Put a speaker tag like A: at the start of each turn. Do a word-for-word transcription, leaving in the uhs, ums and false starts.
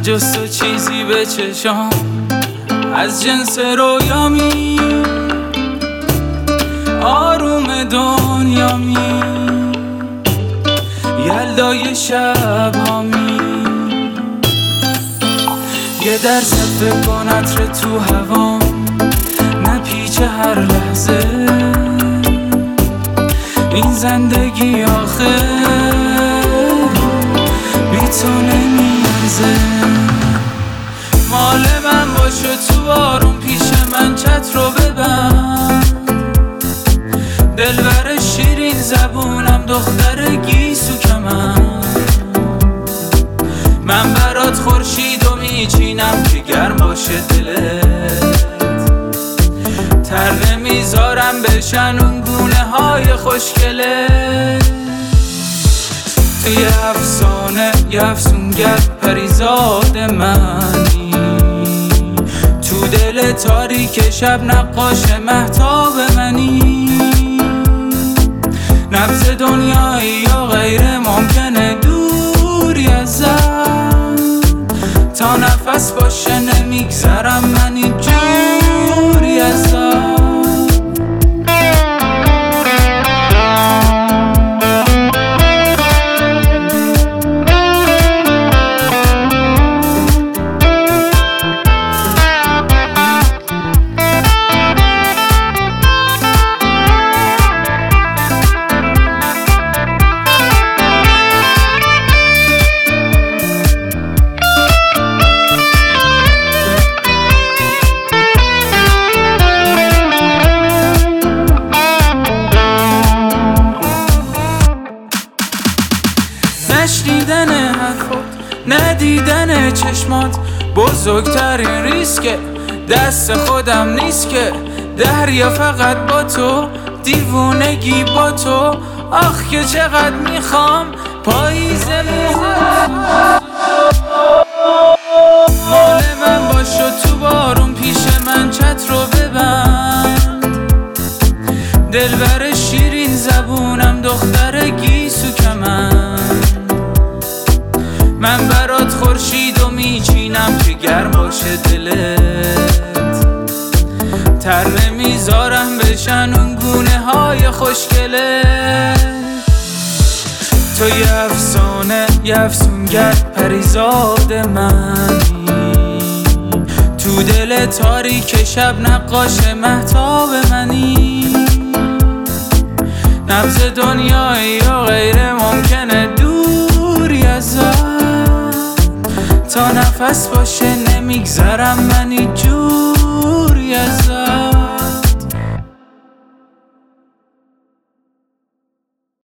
A: جز تو چیزی به چشام از جنس رویامی، آروم دنیامی، یلدای شب هامی. یه درس فکر کن عطر تو هوام نپیچه هر لحظه، این زندگی آخه بی تو نمیارزه. مال من باشه تو بارون پیش من چتر رو ببند، دلبر شیرین زبونم دختر گیسو کمن. من برات خورشید و میچینم که گرم باشه دلت، تر نمیذارم بشن اون گونه های خوشگلت. توی افسانه یه افسونگر پریزاد منی، تو دل تاریک شب نقاش مهتاب منی. نبض دنیایی یا غیر ممکنه دوری ازم، تا نفس باشه نمیگذرم من این جوری ازم. نشنیدن حرفات، ندیدن چشمات، بزرگترین ریسکه، دست خودم نیست که دریا فقط با تو، دیوونگی با تو. آخ که چقدر میخوام پاییز موهات، مال من باشو تو بارون پیش من چتر رو ببند، دلبر شیرین زبونم دختر گیسو کمن. من برات خورشید و میچینم که گرم باشه دلت، تر نمیذارم بشن اون گونه های خوشگلت. تو یه افسانه یه افسونگر پریزاد منی، تو دل تاریک شب نقاش مهتاب منی. نبض دنیایی یا غیر ممکنه دوری ازم، تا نفس باشه نمیگذرم من این